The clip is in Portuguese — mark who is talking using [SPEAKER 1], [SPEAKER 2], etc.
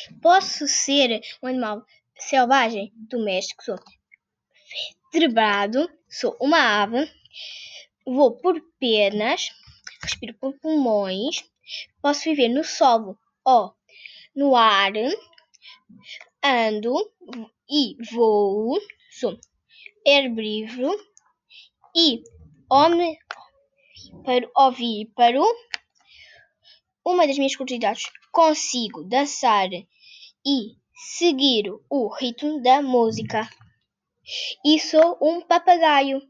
[SPEAKER 1] Posso ser um animal selvagem, doméstico, sou vertebrado, sou uma ave, vou por penas, respiro por pulmões, posso viver no solo ou no ar, ando e voo, sou herbívoro e ovíparo. Uma das minhas curiosidades, consigo dançar e seguir o ritmo da música. E sou um papagaio.